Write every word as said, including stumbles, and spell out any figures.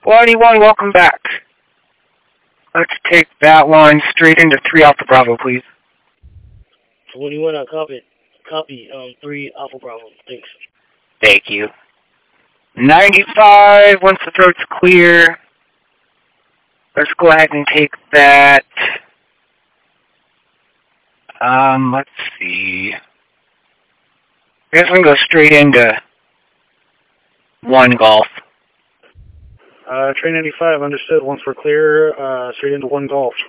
twenty-one, welcome back. Let's take that line straight into three Alpha Bravo, please. twenty-one, I copy. Copy, um, three Alpha Bravo. Thanks. Thank you. ninety-five, once the throat's clear, let's go ahead and take that. Um, let's see. I guess we can go straight into one Golf. Uh, train ninety-five, understood. Once we're clear, uh, straight into one Golf.